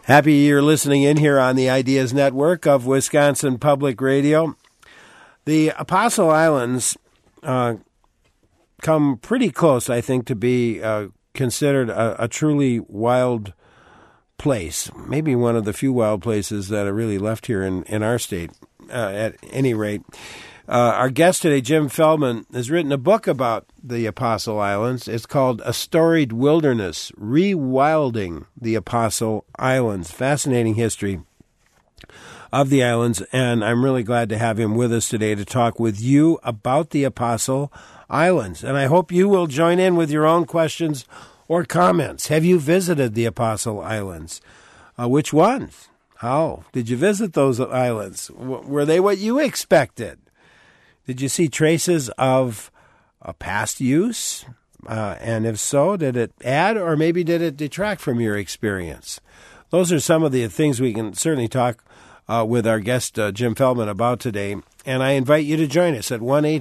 Happy you're listening in here on the Ideas Network of Wisconsin Public Radio. The Apostle Islands come pretty close, I think, to be considered a truly wild place. Maybe one of the few wild places that are really left here in our state, at any rate. Our guest today, Jim Feldman, has written a book about the Apostle Islands. It's called A Storied Wilderness, Rewilding the Apostle Islands. Fascinating history of the islands, and I'm really glad to have him with us today to talk with you about the Apostle Islands. And I hope you will join in with your own questions or comments. Have you visited the Apostle Islands? Which ones? How did you visit those islands? Were they what you expected? Did you see traces of a past use? And if so, did it add or maybe did it detract from your experience? Those are some of the things we can certainly talk with our guest, Jim Feldman, about today. And I invite you to join us at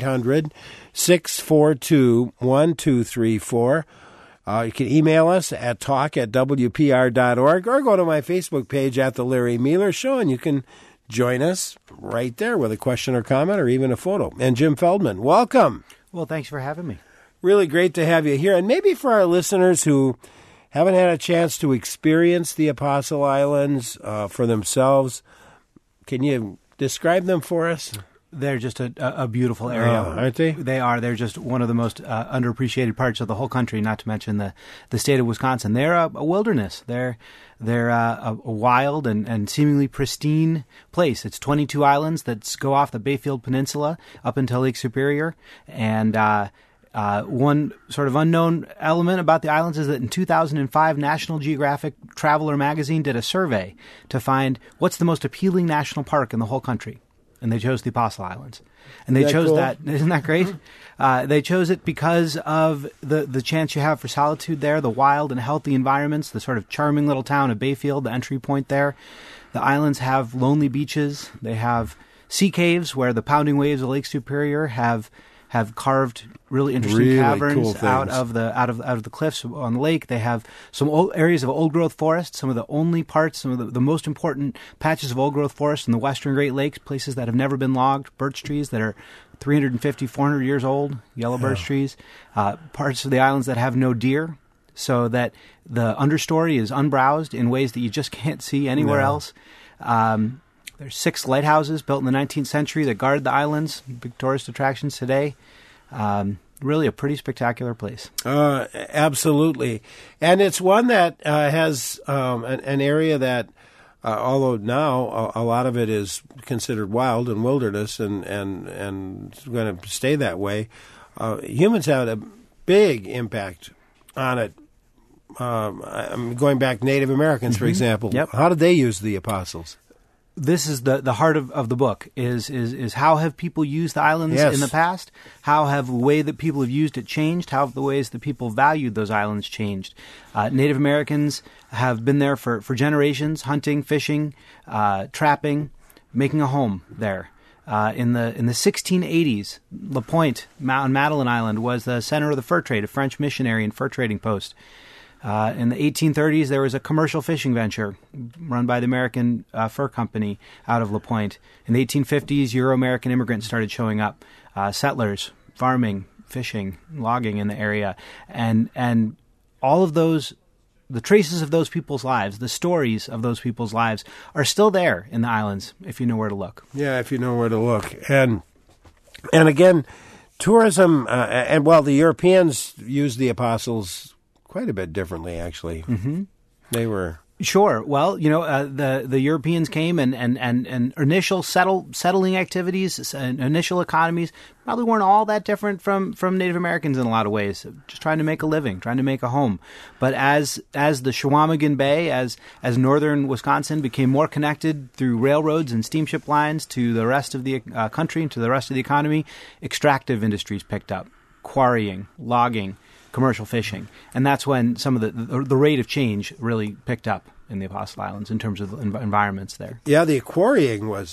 1-800-642-1234. You can email us at talk@wpr.org or go to my Facebook page at The Larry Mueller Show, and you can join us right there with a question or comment or even a photo. And Jim Feldman, welcome. Well, thanks for having me. Really great to have you here. And maybe for our listeners who haven't had a chance to experience the Apostle Islands for themselves, can you describe them for us? They're just a beautiful area. Aren't they? They are. They're just one of the most underappreciated parts of the whole country, not to mention the state of Wisconsin. They're a wilderness. They're a wild and seemingly pristine place. It's 22 islands that go off the Bayfield Peninsula up until Lake Superior. And one sort of unknown element about the islands is that in 2005, National Geographic Traveler magazine did a survey to find what's the most appealing national park in the whole country. And they chose the Apostle Islands. And they chose that. Isn't that great? They chose it because of the chance you have for solitude there, the wild and healthy environments, the sort of charming little town of Bayfield, the entry point there. The islands have lonely beaches. They have sea caves where the pounding waves of Lake Superior have carved really interesting caverns cool out of the cliffs on the lake. They have some old areas of old growth forest, some of the only parts, some of the most important patches of old growth forest in the western Great Lakes, places that have never been logged, birch trees that are 350, 400 years old, yellow birch trees, parts of the islands that have no deer, so that the understory is unbrowsed in ways that you just can't see anywhere else. There's 6 lighthouses built in the 19th century that guard the islands, big tourist attractions today. Really a pretty spectacular place. Absolutely. And it's one that has an area that, although now a lot of it is considered wild and wilderness and going to stay that way, humans had a big impact on it. I'm going back Native Americans, for example. Yep. How did they use the apostles? This is the heart of the book, is how have people used the islands in the past? How have the way that people have used it changed? How have the ways that people valued those islands changed? Native Americans have been there for generations, hunting, fishing, trapping, making a home there. In the 1680s, La Pointe on Madeline Island was the center of the fur trade, a French missionary and fur trading post. In the 1830s, there was a commercial fishing venture run by the American Fur Company out of La Pointe. In the 1850s, Euro-American immigrants started showing up, settlers, farming, fishing, logging in the area. And all of those, the traces of those people's lives, the stories of those people's lives are still there in the islands if you know where to look. Yeah, if you know where to look. And again, tourism, the Europeans used the apostles quite a bit differently, actually. Mm-hmm. They were... Sure. Well, the Europeans came and initial settling activities, initial economies probably weren't all that different from Native Americans in a lot of ways. Just trying to make a living, trying to make a home. But as the Chequamegon Bay, as northern Wisconsin became more connected through railroads and steamship lines to the rest of the country and to the rest of the economy, extractive industries picked up, quarrying, logging, commercial fishing, and that's when some of the rate of change really picked up in the Apostle Islands in terms of environments there. Yeah, the quarrying was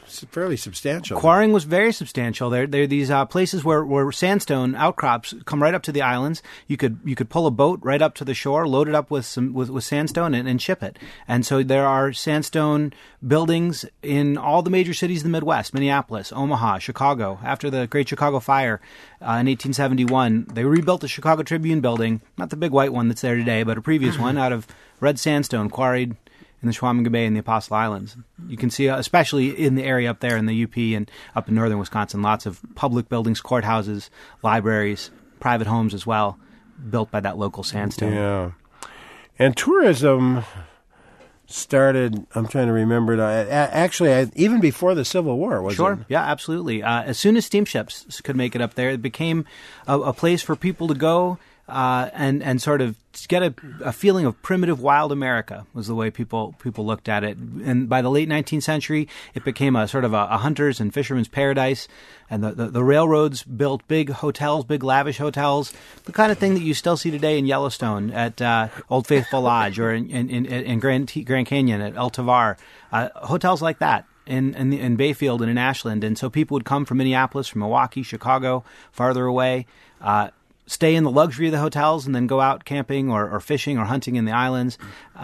fairly substantial. Quarrying was very substantial. There are these places where sandstone outcrops come right up to the islands. You could pull a boat right up to the shore, load it up with sandstone, and ship it. And so there are sandstone buildings in all the major cities of the Midwest: Minneapolis, Omaha, Chicago. After the Great Chicago Fire in 1871, they rebuilt the Chicago Tribune building, not the big white one that's there today, but a previous one out of red sandstone quarried in the Chequamegon Bay and the Apostle Islands. You can see, especially in the area up there in the UP and up in northern Wisconsin, lots of public buildings, courthouses, libraries, private homes as well, built by that local sandstone. Yeah. And tourism started, I'm trying to remember, actually, even before the Civil War, wasn't it? Sure, yeah, absolutely. As soon as steamships could make it up there, it became a place for people to go and sort of get a feeling of primitive wild America was the way people looked at it. And by the late 19th century, it became a sort of a hunter's and fisherman's paradise. And the railroads built big hotels, big lavish hotels, the kind of thing that you still see today in Yellowstone at Old Faithful Lodge or in Grand Canyon at El Tovar. Hotels like that in Bayfield and in Ashland. And so people would come from Minneapolis, from Milwaukee, Chicago, farther away, stay in the luxury of the hotels and then go out camping or fishing or hunting in the islands.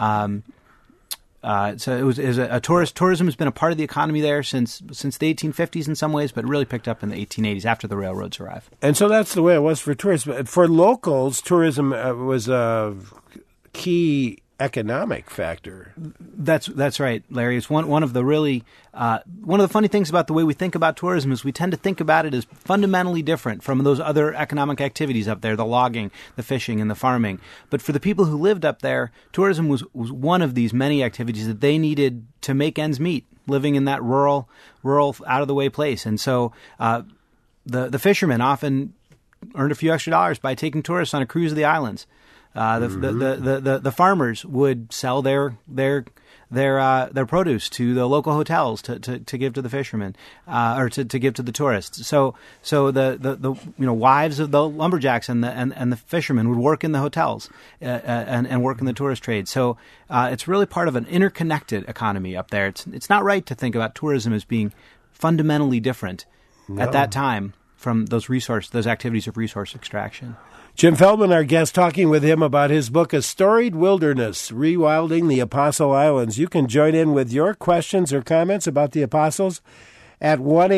So it was a tourism has been a part of the economy there since the 1850s in some ways, but it really picked up in the 1880s after the railroads arrived. And so that's the way it was for tourists. But for locals, tourism was a key economic factor. That's right, Larry. It's one of the really one of the funny things about the way we think about tourism is we tend to think about it as fundamentally different from those other economic activities up there, the logging, the fishing, and the farming. But for the people who lived up there, tourism was one of these many activities that they needed to make ends meet, living in that rural, out of the way place. And so the fishermen often earned a few extra dollars by taking tourists on a cruise of the islands. The farmers would sell their produce to the local hotels to give to the fishermen or to give to the tourists. So the wives of the lumberjacks and the fishermen would work in the hotels and work in the tourist trade. So it's really part of an interconnected economy up there. It's not right to think about tourism as being fundamentally different at that time from those activities of resource extraction. Jim Feldman, our guest, talking with him about his book, A Storied Wilderness, Rewilding the Apostle Islands. You can join in with your questions or comments about the Apostles at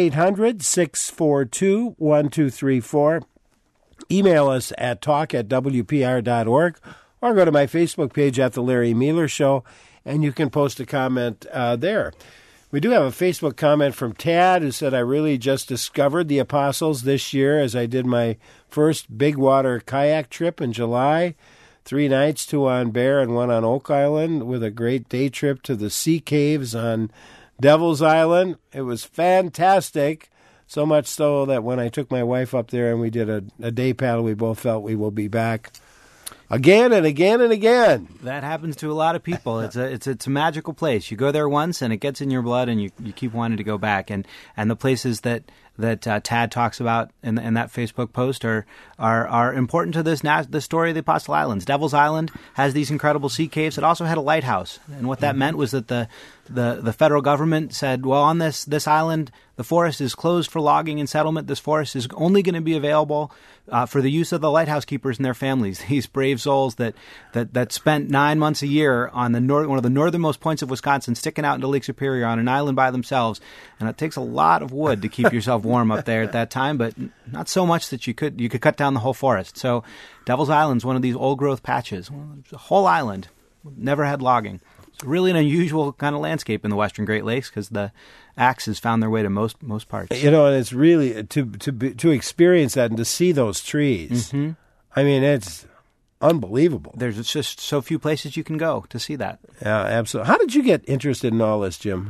1-800-642-1234. Email us at talk@wpr.org or go to my Facebook page at The Larry Miller Show, and you can post a comment there. We do have a Facebook comment from Tad who said, I really just discovered the Apostles this year as I did my first big water kayak trip in July. 3 nights, 2 on Bear and 1 on Oak Island, with a great day trip to the Sea Caves on Devil's Island. It was fantastic, so much so that when I took my wife up there and we did a day paddle, we both felt we will be back again and again and again. That happens to a lot of people. It's a magical place. You go there once and it gets in your blood, and you keep wanting to go back. And the places that Tad talks about in that Facebook post are important to the story of the Apostle Islands. Devil's Island has these incredible sea caves. It also had a lighthouse, and what that meant was that the federal government said, well, on this island, the forest is closed for logging and settlement. This forest is only going to be available for the use of the lighthouse keepers and their families. These brave souls that spent 9 months a year on one of the northernmost points of Wisconsin, sticking out into Lake Superior on an island by themselves. And it takes a lot of wood to keep yourself warm up there at that time, but not so much that you could cut down the whole forest. So Devil's Island's one of these old growth patches. The whole island never had logging. It's really an unusual kind of landscape in the Western Great Lakes because the axes found their way to most parts. And it's really to experience that and to see those trees. Mm-hmm. I mean, it's unbelievable. There's just so few places you can go to see that. Yeah, absolutely. How did you get interested in all this, Jim?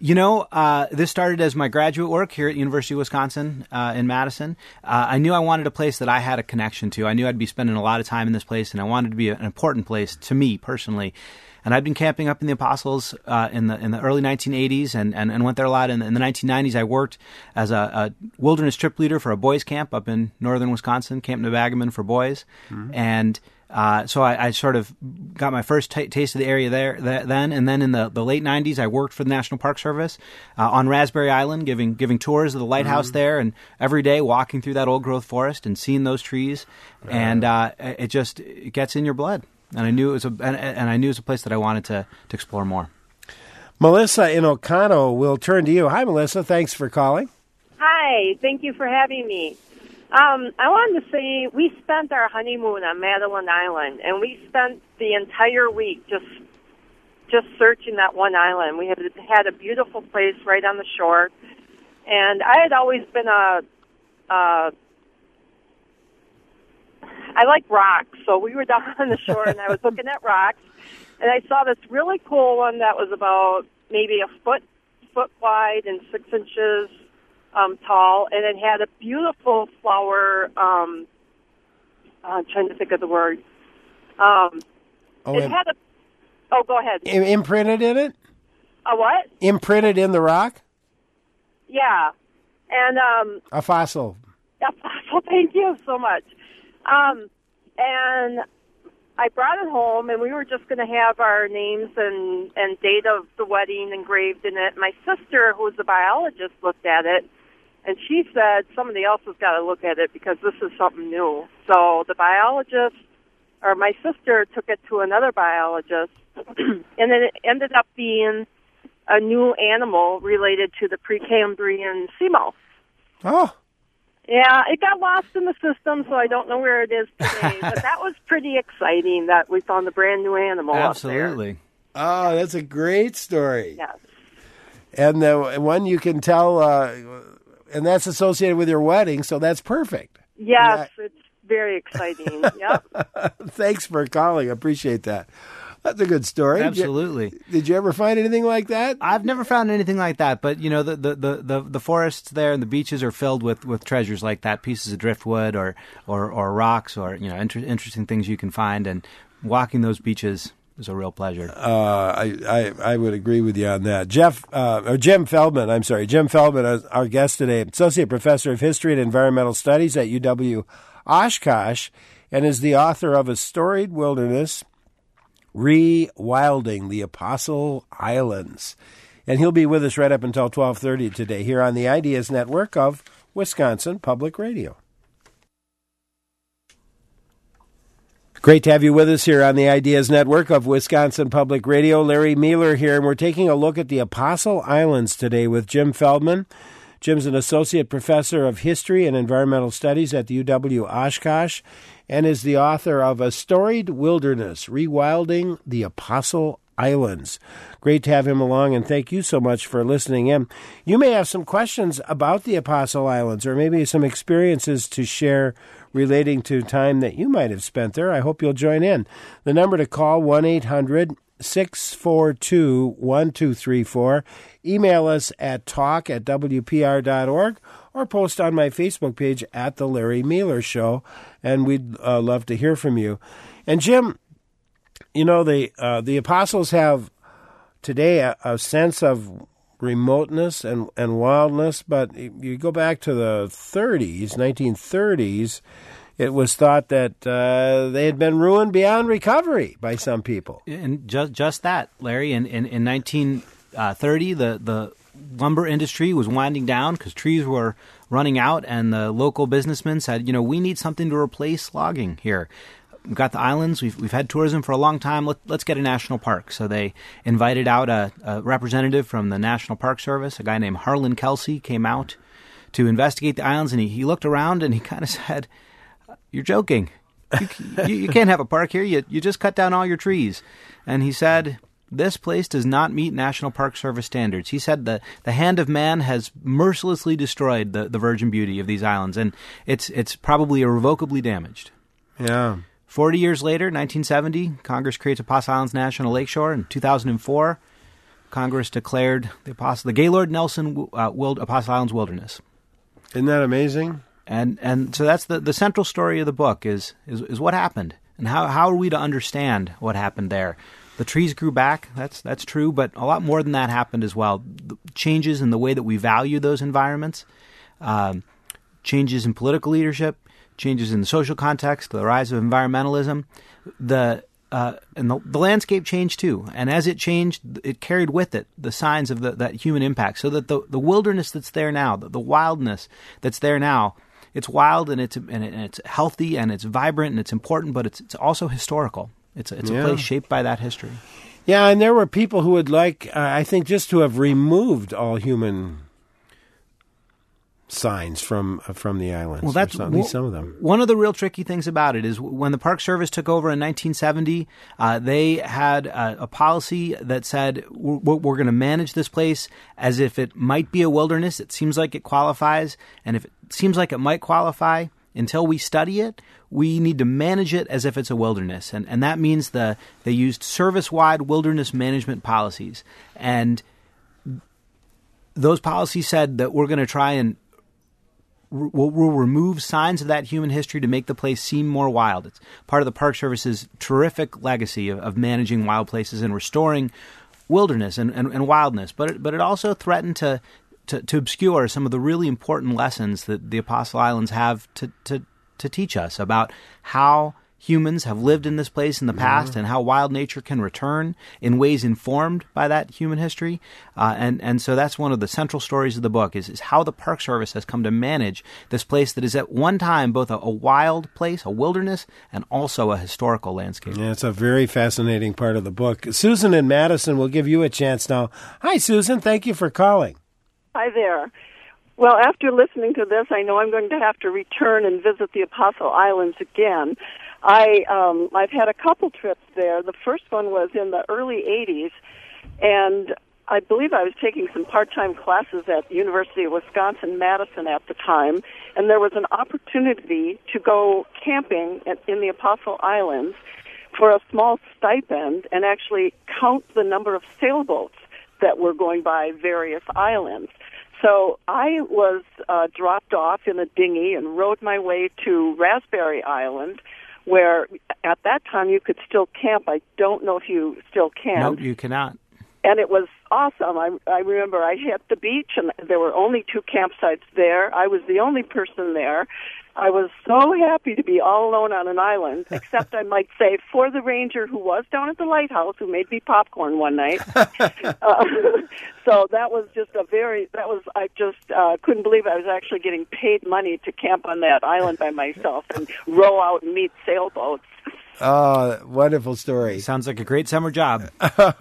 This started as my graduate work here at University of Wisconsin in Madison. I knew I wanted a place that I had a connection to. I knew I'd be spending a lot of time in this place, and I wanted it to be an important place to me personally. And I'd been camping up in the Apostles in the early 1980s and went there a lot. In the 1990s, I worked as a wilderness trip leader for a boys' camp up in northern Wisconsin, Camp Nebagaman for boys. Mm-hmm. And So I sort of got my first taste of the area then. And then in the late 90s, I worked for the National Park Service on Raspberry Island, giving tours of the lighthouse there, and every day walking through that old growth forest and seeing those trees. And it gets in your blood. And I knew it was a place that I wanted to explore more. Melissa in Oconto will turn to you. Hi, Melissa. Thanks for calling. Hi. Thank you for having me. I wanted to say we spent our honeymoon on Madeline Island, and we spent the entire week just searching that one island. We had a beautiful place right on the shore, and I had always been I like rocks, so we were down on the shore, and I was looking at rocks, and I saw this really cool one that was about maybe a foot wide and 6 inches tall, and it had a beautiful flower. I'm trying to think of the word. Go ahead. Imprinted in it? A what? Imprinted in the rock? Yeah, and a fossil. A fossil. Thank you so much. And I brought it home, and we were just going to have our names and date of the wedding engraved in it. My sister, who's a biologist, looked at it, and she said somebody else has got to look at it because this is something new. So the biologist, or my sister, took it to another biologist, and then it ended up being a new animal related to the Precambrian seamouse. Oh. Yeah, it got lost in the system, so I don't know where it is today. But that was pretty exciting that we found a brand new animal. Absolutely. Up there. Oh, that's a great story. Yes. And the one you can tell, and that's associated with your wedding, so that's perfect. Yes, it's very exciting. Yep. Thanks for calling. I appreciate that. That's a good story. Absolutely. Did you ever find anything like that? I've never found anything like that, but you know the forests there and the beaches are filled with treasures like that, pieces of driftwood or rocks or interesting things you can find, and walking those beaches is a real pleasure. I would agree with you on that. Jim Feldman, Jim Feldman, our guest today, Associate Professor of History and Environmental Studies at UW Oshkosh, and is the author of A Storied Wilderness, Rewilding the Apostle Islands. And he'll be with us right up until 12:30 today here on the Ideas Network of Wisconsin Public Radio. Great to have you with us here on the Ideas Network of Wisconsin Public Radio. Larry Mueller here, and we're taking a look at the Apostle Islands today with Jim Feldman. Jim's an associate professor of history and environmental studies at the UW Oshkosh and is the author of A Storied Wilderness, Rewilding the Apostle Islands. Great to have him along, and thank you so much for listening in. You may have some questions about the Apostle Islands or maybe some experiences to share relating to time that you might have spent there. I hope you'll join in. The number to call, 1-800-642-1234. Email us at talk@wpr.org or post on my Facebook page at The Larry Mueller Show, and we'd love to hear from you. And Jim, you know, the apostles have today a sense of remoteness and wildness, but you go back to the 1930s, it was thought that they had been ruined beyond recovery by some people. And just that, Larry. In 1930, the lumber industry was winding down because trees were running out, and the local businessmen said, we need something to replace logging here. We've got the islands. We've had tourism for a long time. Let's get a national park. So they invited out a representative from the National Park Service, a guy named Harlan Kelsey, came out to investigate the islands, and he looked around and he kind of said, "You're joking. You can't have a park here. You just cut down all your trees." And he said, "This place does not meet National Park Service standards." He said the hand of man has mercilessly destroyed the virgin beauty of these islands, and it's probably irrevocably damaged. Yeah. 40 years later, 1970, Congress creates Apostle Islands National Lakeshore. In 2004, Congress declared the Gaylord Nelson Apostle Islands Wilderness. Isn't that amazing? And so that's the central story of the book is what happened, and how are we to understand what happened there. The trees grew back, that's true, but a lot more than that happened as well. The changes in the way that we value those environments, changes in political leadership, changes in the social context, the rise of environmentalism, and the landscape changed too. And as it changed, it carried with it the signs of that human impact. So that the wilderness that's there now, the wildness that's there now, it's wild and it's healthy and it's vibrant and it's important, but it's also historical. It's a place shaped by that history. Yeah, and there were people who would like, I think, just to have removed all human signs from the islands. Well, that's at least some of them. One of the real tricky things about it is when the Park Service took over in 1970, they had a policy that said we're going to manage this place as if it might be a wilderness. It seems like it qualifies, and if it seems like it might qualify, until we study it, we need to manage it as if it's a wilderness. And that means they used service-wide wilderness management policies. And those policies said that we're going to try and we'll remove signs of that human history to make the place seem more wild. It's part of the Park Service's terrific legacy of managing wild places and restoring wilderness and wildness. But it also threatened to obscure some of the really important lessons that the Apostle Islands have to teach us about how humans have lived in this place in the past and how wild nature can return in ways informed by that human history. And so that's one of the central stories of the book is how the Park Service has come to manage this place that is at one time both a wild place, a wilderness, and also a historical landscape. Yeah, it's a very fascinating part of the book. Susan in Madison, will give you a chance now. Hi, Susan. Thank you for calling. Hi there. Well, after listening to this, I know I'm going to have to return and visit the Apostle Islands again. I've had a couple trips there. The first one was in the early 80s, and I believe I was taking some part-time classes at the University of Wisconsin-Madison at the time, and there was an opportunity to go camping in the Apostle Islands for a small stipend and actually count the number of sailboats that were going by various islands. So I was dropped off in a dinghy and rowed my way to Raspberry Island, where at that time you could still camp. I don't know if you still can. Nope, you cannot. And it was awesome. I remember I hit the beach, and there were only 2 campsites there. I was the only person there. I was so happy to be all alone on an island, except I might say for the ranger who was down at the lighthouse who made me popcorn one night. So that was just I just couldn't believe I was actually getting paid money to camp on that island by myself and row out and meet sailboats. Oh, wonderful story. Sounds like a great summer job.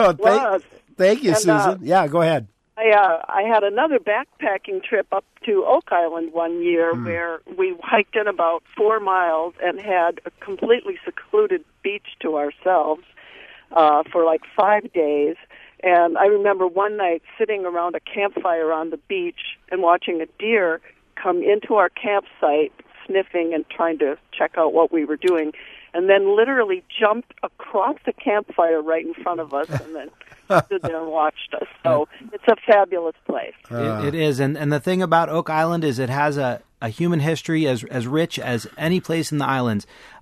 Thank you, Susan. Yeah, go ahead. I had another backpacking trip up to Oak Island one year where we hiked in about 4 miles and had a completely secluded beach to ourselves for like 5 days. And I remember one night sitting around a campfire on the beach and watching a deer come into our campsite, sniffing and trying to check out what we were doing, and then literally jumped across the campfire right in front of us and then stood there and watched us. So it's a fabulous place. It is. And the thing about Oak Island is it has a human history as rich as any place in the islands,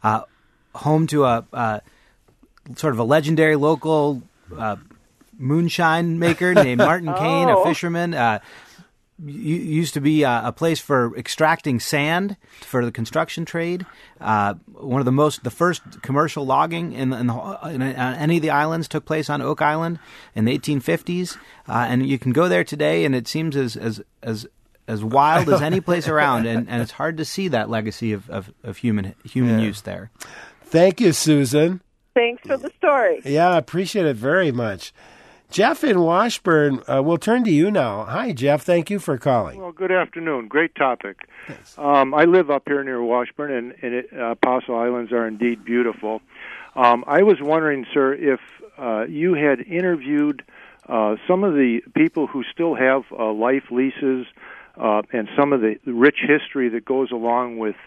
home to a sort of a legendary local moonshine maker named Martin Kane, a fisherman. Used to be a place for extracting sand for the construction trade. One of the first commercial logging in any of the islands took place on Oak Island in the 1850s. And you can go there today, and it seems as wild as any place around. And it's hard to see that legacy of human use there. Thank you, Susan. Thanks for the story. Yeah, I appreciate it very much. Jeff in Washburn, we'll turn to you now. Hi, Jeff. Thank you for calling. Well, good afternoon. Great topic. I live up here near Washburn, and Apostle Islands are indeed beautiful. I was wondering, sir, if you had interviewed some of the people who still have life leases and some of the rich history that goes along with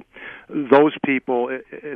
those people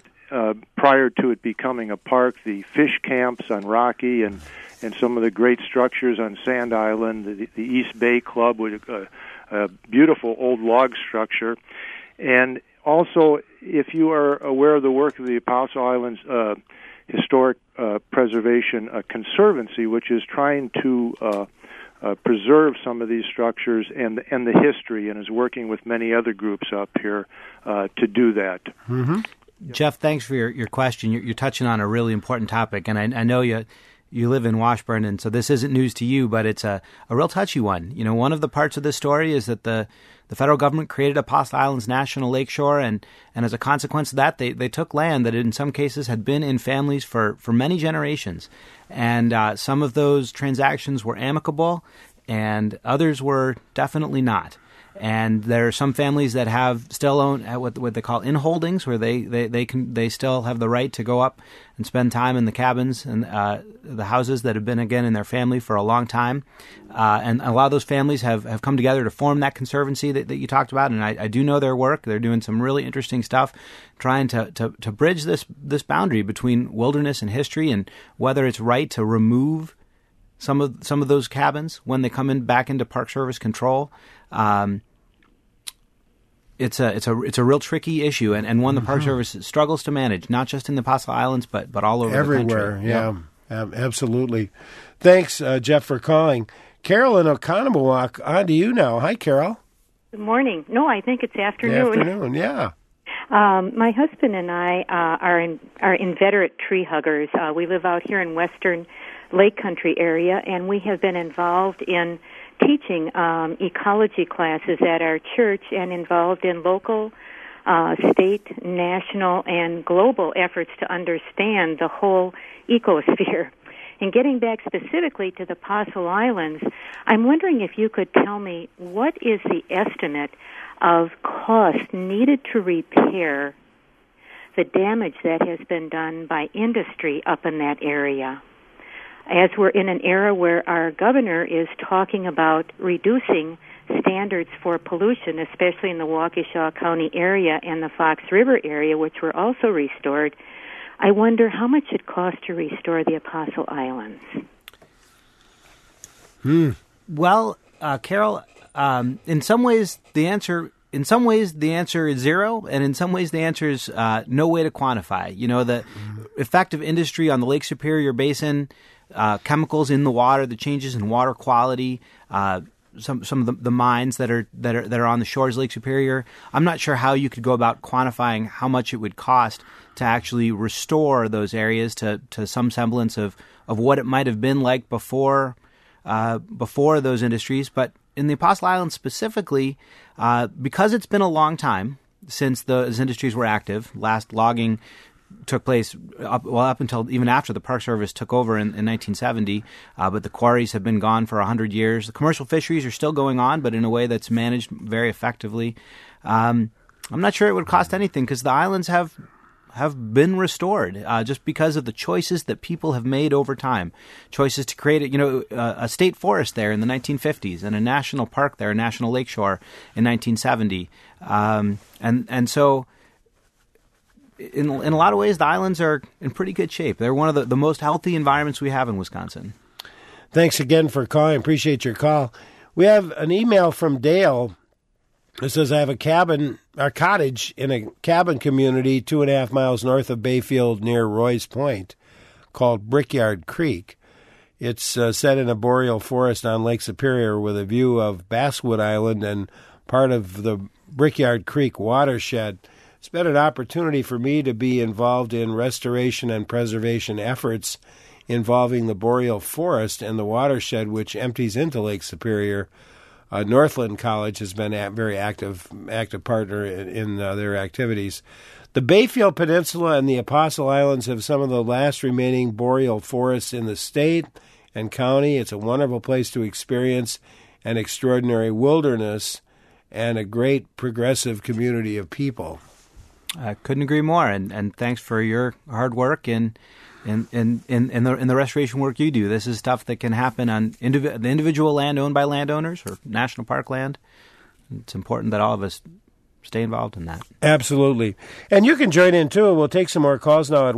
prior to it becoming a park, the fish camps on Rocky and some of the great structures on Sand Island, the East Bay Club with a beautiful old log structure. And also, if you are aware of the work of the Apostle Islands Historic Preservation Conservancy, which is trying to preserve some of these structures and the history, and is working with many other groups up here to do that. Mm-hmm. Jeff, thanks for your question. You're touching on a really important topic, and I know you live in Washburn, and so this isn't news to you, but it's a real touchy one. You know, one of the parts of this story is that the federal government created Apostle Islands National Lakeshore, and as a consequence of that, they took land that in some cases had been in families for many generations. And some of those transactions were amicable, and others were definitely not. And there are some families that have still own what they call inholdings, where they still have the right to go up and spend time in the cabins and the houses that have been again in their family for a long time. And a lot of those families have come together to form that conservancy that you talked about. And I do know their work. They're doing some really interesting stuff, trying to bridge this boundary between wilderness and history, and whether it's right to remove some of those cabins when they come back into Park Service control. It's a real tricky issue, and one the Park Service struggles to manage, not just in the Apostle Islands, but all over everywhere. The country. Yeah, absolutely. Thanks, Jeff, for calling. Carol in Oconomowoc, on to you now. Hi, Carol. Good morning. No, I think it's afternoon. Afternoon, yeah. My husband and I are inveterate tree huggers. We live out here in western Lake Country area, and we have been involved in teaching ecology classes at our church and involved in local, state, national, and global efforts to understand the whole ecosphere. And getting back specifically to the Apostle Islands, I'm wondering if you could tell me what is the estimate of cost needed to repair the damage that has been done by industry up in that area, as we're in an era where our governor is talking about reducing standards for pollution, especially in the Waukesha County area and the Fox River area, which were also restored. I wonder how much it costs to restore the Apostle Islands. Well, Carol, in some ways the answer is zero, and in some ways the answer is no way to quantify. You know, the effect of industry on the Lake Superior Basin, chemicals in the water, the changes in water quality, some of the mines that are on the shores of Lake Superior. I'm not sure how you could go about quantifying how much it would cost to actually restore those areas to some semblance of what it might have been like before those industries. But in the Apostle Islands specifically, because it's been a long time since those industries were active, last logging took place up until even after the Park Service took over in 1970, but the quarries have been gone for 100 years. The commercial fisheries are still going on, but in a way that's managed very effectively. I'm not sure it would cost anything because the islands have been restored just because of the choices that people have made over time. Choices to create a state forest there in the 1950s and a national park there, a national lakeshore in 1970. And so in a lot of ways, the islands are in pretty good shape. They're one of the most healthy environments we have in Wisconsin. Thanks again for calling. Appreciate your call. We have an email from Dale. It says, I have a cottage in a cabin community 2.5 miles north of Bayfield near Roy's Point called Brickyard Creek. It's set in a boreal forest on Lake Superior with a view of Basswood Island and part of the Brickyard Creek watershed. It's been an opportunity for me to be involved in restoration and preservation efforts involving the boreal forest and the watershed which empties into Lake Superior. Northland College has been a very active partner in their activities. The Bayfield Peninsula and the Apostle Islands have some of the last remaining boreal forests in the state and county. It's a wonderful place to experience an extraordinary wilderness and a great progressive community of people. I couldn't agree more, and thanks for your hard work in the restoration work you do. This is stuff that can happen on the individual land owned by landowners or national park land. It's important that all of us stay involved in that. Absolutely. And you can join in, too. We'll take some more calls now at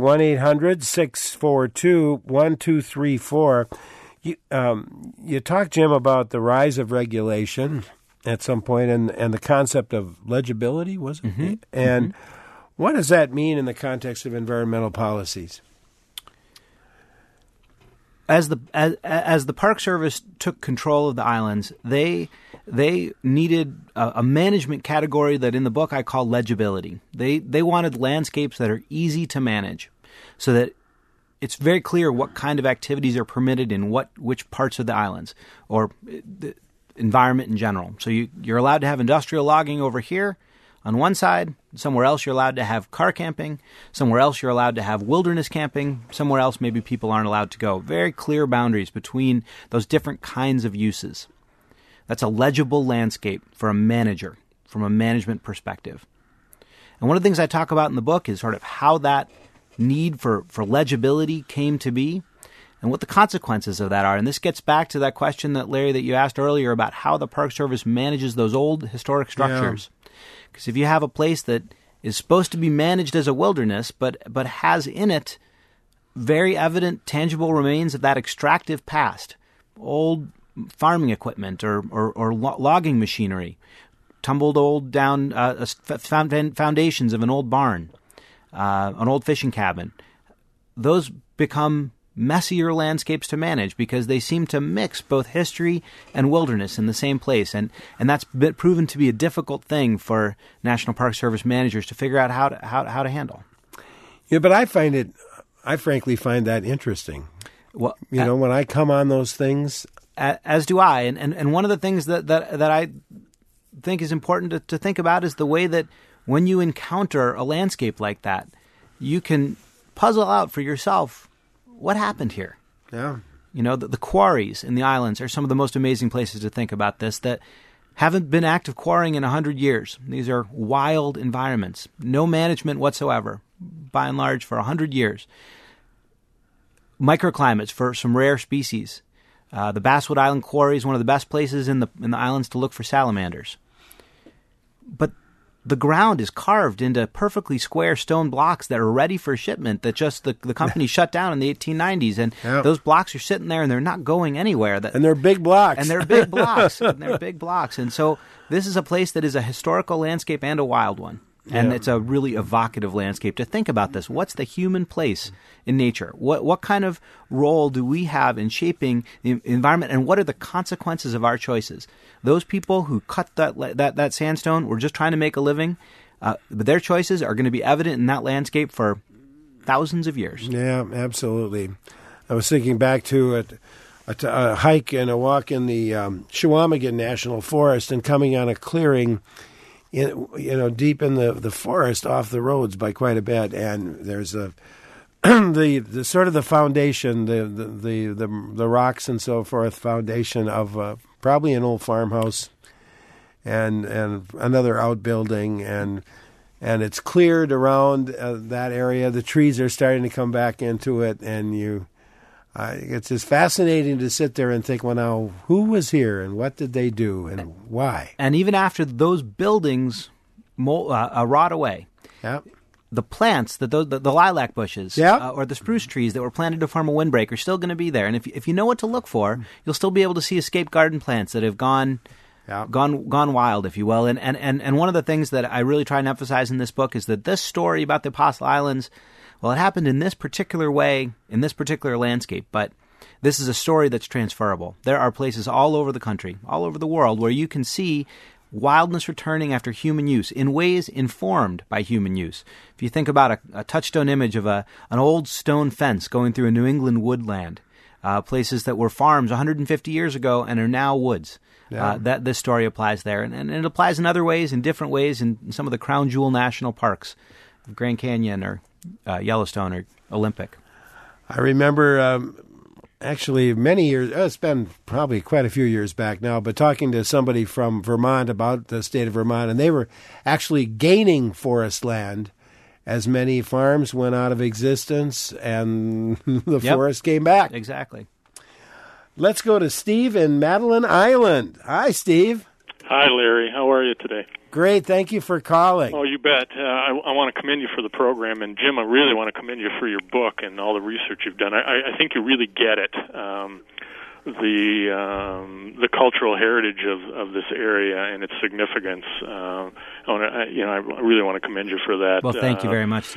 1-800-642-1234. You talked, Jim, about the rise of regulation at some point and the concept of legibility, was it? Mm-hmm. And what does that mean in the context of environmental policies? as the Park Service took control of the islands, they needed a management category that in the book I call legibility. They wanted landscapes that are easy to manage, so that it's very clear what kind of activities are permitted in which parts of the islands or the environment in general. So you're allowed to have industrial logging over here on one side. Somewhere else you're allowed to have car camping. Somewhere else you're allowed to have wilderness camping. Somewhere else maybe people aren't allowed to go. Very clear boundaries between those different kinds of uses. That's a legible landscape for a manager from a management perspective. And one of the things I talk about in the book is sort of how that need for legibility came to be and what the consequences of that are. And this gets back to that question that, Larry, that you asked earlier about how the Park Service manages those old historic structures. Because if you have a place that is supposed to be managed as a wilderness but has in it very evident, tangible remains of that extractive past, old farming equipment or logging machinery, tumbled old down foundations of an old barn, an old fishing cabin, those become messier landscapes to manage because they seem to mix both history and wilderness in the same place. And that's been proven to be a difficult thing for National Park Service managers to figure out how to handle. Yeah, but I frankly find that interesting. Well, when I come on those things. As do I. And one of the things that I think is important to think about is the way that when you encounter a landscape like that, you can puzzle out for yourself what happened here. Yeah. The quarries in the islands are some of the most amazing places to think about this that haven't been active quarrying in 100 years. These are wild environments, no management whatsoever, by and large, for 100 years. Microclimates for some rare species. The Basswood Island Quarry is one of the best places in the islands to look for salamanders. But the ground is carved into perfectly square stone blocks that are ready for shipment that just the company shut down in the 1890s. And those blocks are sitting there and they're not going anywhere. And they're big blocks. And they're big blocks. And so this is a place that is a historical landscape and a wild one. And it's a really evocative landscape to think about this. What's the human place in nature? What kind of role do we have in shaping the environment, and what are the consequences of our choices? Those people who cut that sandstone were just trying to make a living, but their choices are going to be evident in that landscape for thousands of years. Yeah, absolutely. I was thinking back to a hike and a walk in the Chequamegon National Forest and coming on a clearing deep in the forest off the roads by quite a bit, and there's the sort of the foundation, the rocks and so forth, foundation of probably an old farmhouse and another outbuilding, and it's cleared around that area. The trees are starting to come back into it, and it's just fascinating to sit there and think, well, now, who was here and what did they do and why? And even after those buildings rot away, the plants, the lilac bushes or the spruce trees that were planted to form a windbreak are still going to be there. And if you know what to look for, you'll still be able to see escaped garden plants that have gone wild, if you will. And one of the things that I really try and emphasize in this book is that this story about the Apostle Islands, well, it happened in this particular way, in this particular landscape, but this is a story that's transferable. There are places all over the country, all over the world, where you can see wildness returning after human use in ways informed by human use. If you think about a touchstone image of an old stone fence going through a New England woodland, places that were farms 150 years ago and are now woods, that this story applies there. And it applies in other ways, in different ways, in some of the crown jewel national parks, Grand Canyon or Yellowstone or Olympic. I remember actually many years, it's been probably quite a few years back now, but talking to somebody from Vermont about the state of Vermont, and they were actually gaining forest land as many farms went out of existence and the forest came back. Exactly. Let's go to Steve in Madeline Island. Hi, Steve. Hi, Larry. How are you today? Great. Thank you for calling. Oh, you bet. I want to commend you for the program. And, Jim, I really want to commend you for your book and all the research you've done. I think you really get it, the cultural heritage of this area and its significance. I really want to commend you for that. Well, thank you very much, Steve.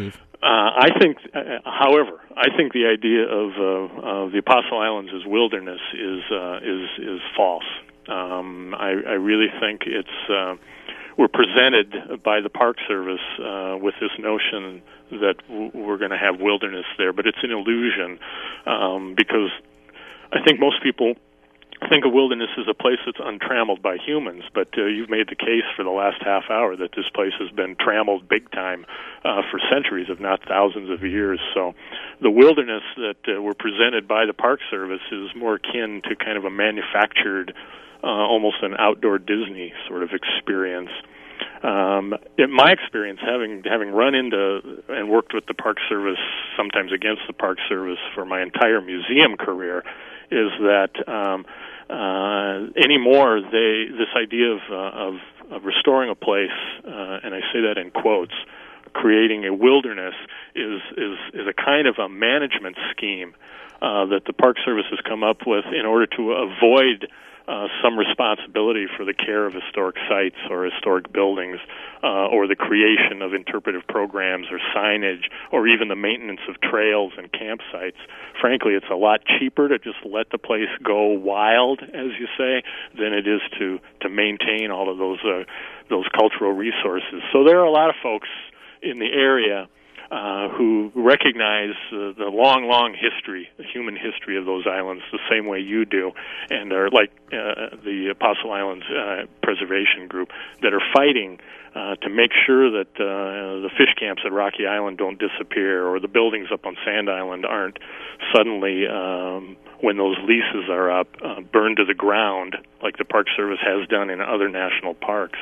I think, however, the idea of the Apostle Islands as wilderness is false. I really think it's we're presented by the Park Service with this notion that we're going to have wilderness there, but it's an illusion because I think most people think of wilderness as a place that's untrammeled by humans, but you've made the case for the last half hour that this place has been trammeled big time for centuries, if not thousands of years. So the wilderness that we're presented by the Park Service is more akin to kind of a manufactured, almost an outdoor Disney sort of experience. In my experience, having run into and worked with the Park Service, sometimes against the Park Service for my entire museum career, is that anymore this idea of restoring a place, and I say that in quotes, creating a wilderness is a kind of a management scheme that the Park Service has come up with in order to avoid some responsibility for the care of historic sites or historic buildings, or the creation of interpretive programs or signage, or even the maintenance of trails and campsites. Frankly, it's a lot cheaper to just let the place go wild, as you say, than it is to maintain all of those cultural resources. So there are a lot of folks in the area who recognize the long history, the human history of those islands the same way you do, and are like the Apostle Islands Preservation Group that are fighting to make sure that the fish camps at Rocky Island don't disappear, or the buildings up on Sand Island aren't suddenly, when those leases are up, burned to the ground like the Park Service has done in other national parks.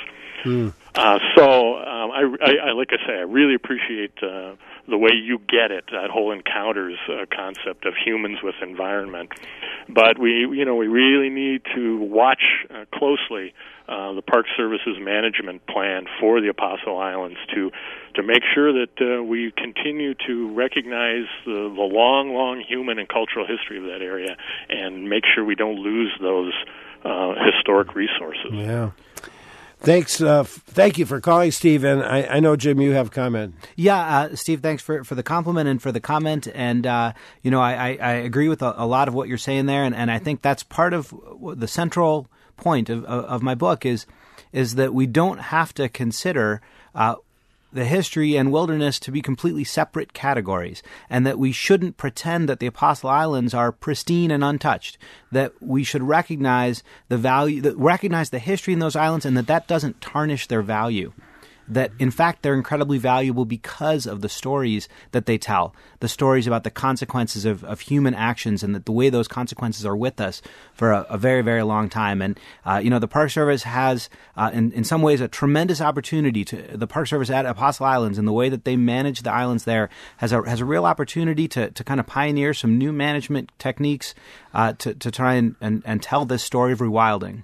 I like I say, I really appreciate the way you get it, that whole encounters concept of humans with environment. But we really need to watch closely the Park Service's management plan for the Apostle Islands to make sure that we continue to recognize the long human and cultural history of that area, and make sure we don't lose those historic resources. Yeah. Thanks. Thank you for calling, Steve. And I know, Jim, you have a comment. Yeah, Steve, thanks for the compliment and for the comment. And, I agree with a lot of what you're saying there. And I think that's part of the central point of my book is that we don't have to consider the history and wilderness to be completely separate categories, and that we shouldn't pretend that the Apostle Islands are pristine and untouched, that we should recognize the value, recognize the history in those islands, and that doesn't tarnish their value. That, in fact, they're incredibly valuable because of the stories that they tell, the stories about the consequences of human actions, and the way those consequences are with us for a very, very long time. And, the Park Service has, in some ways, a tremendous opportunity the Park Service at Apostle Islands, and the way that they manage the islands there has a real opportunity to kind of pioneer some new management techniques to try and tell this story of rewilding.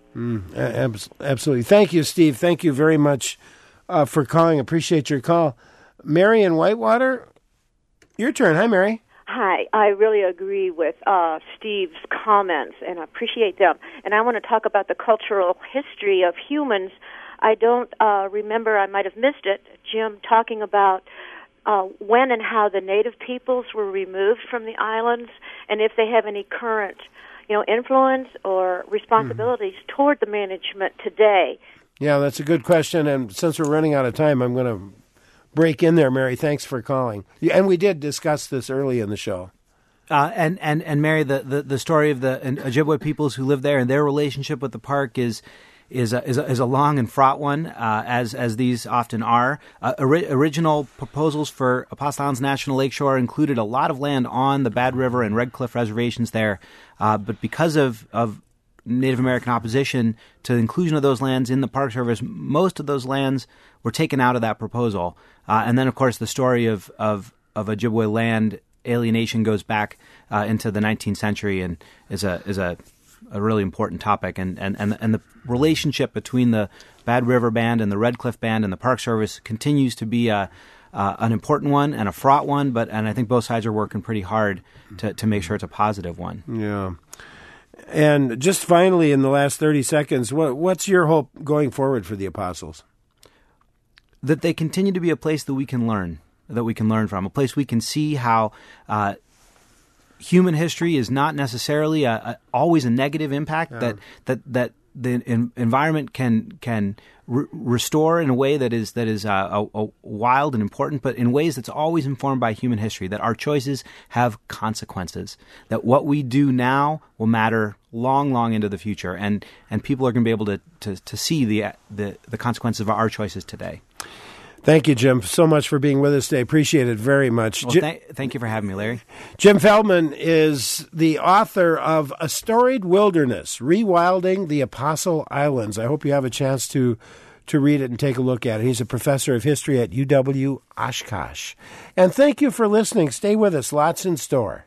Absolutely. Thank you, Steve. Thank you very much for calling. Appreciate your call. Mary in Whitewater, your turn. Hi, Mary. Hi. I really agree with Steve's comments, and I appreciate them. And I want to talk about the cultural history of humans. I don't remember, I might have missed it, Jim, talking about when and how the native peoples were removed from the islands, and if they have any current influence or responsibilities toward the management today. Yeah, that's a good question, and since we're running out of time, I'm going to break in there, Mary. Thanks for calling. And we did discuss this early in the show. And Mary, the story of the Ojibwe peoples who live there and their relationship with the park is a long and fraught one, as these often are. Original proposals for Apostle Islands National Lakeshore included a lot of land on the Bad River and Red Cliff reservations there, but because of Native American opposition to the inclusion of those lands in the Park Service, most of those lands were taken out of that proposal. And then, of course, the story of Ojibwe land alienation goes back into the 19th century and is a really important topic. And the relationship between the Bad River Band and the Red Cliff Band and the Park Service continues to be an important one and a fraught one, and I think both sides are working pretty hard to make sure it's a positive one. Yeah. And just finally, in the last 30 seconds, what's your hope going forward for the Apostles? That they continue to be a place that we can learn. that we can learn from, a place we can see how human history is not necessarily always a negative impact, that the environment can restore in a way that is wild and important, but in ways that's always informed by human history, that our choices have consequences, that what we do now will matter long, long into the future, and people are going to be able to see the consequences of our choices today. Thank you, Jim, so much for being with us today. Appreciate it very much. Well, thank you for having me, Larry. Jim Feldman is the author of A Storied Wilderness, Rewilding the Apostle Islands. I hope you have a chance to read it and take a look at it. He's a professor of history at UW Oshkosh. And thank you for listening. Stay with us. Lots in store.